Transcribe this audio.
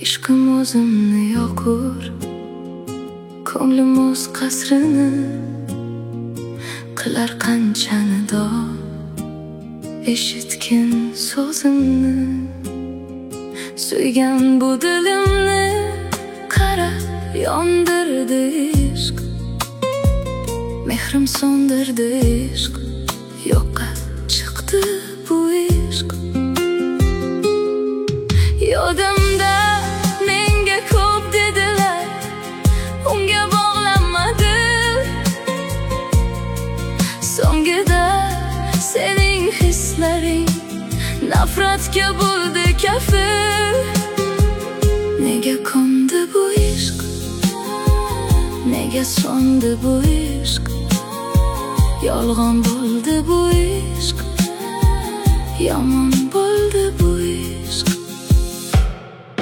Ishqim o'zimni yoqur, ko'nglim o'z qasrini qilar qanchani dod. Eshitgin so'zimni, suygan bu dilimni qarab yondirdi ishq. Mehrim so'ndirdi ishq, yo'qqa chiqdi bu ishq. Yodimda menga ko'p dedilar, unga bog'lanmadim. So'ngida sening hislaring nafratga bo'ldi kafil. Nega ko'ndi bu ishq, nega so'ndi bu ishq? Yolg'on bo'ldi bu ishq, yomon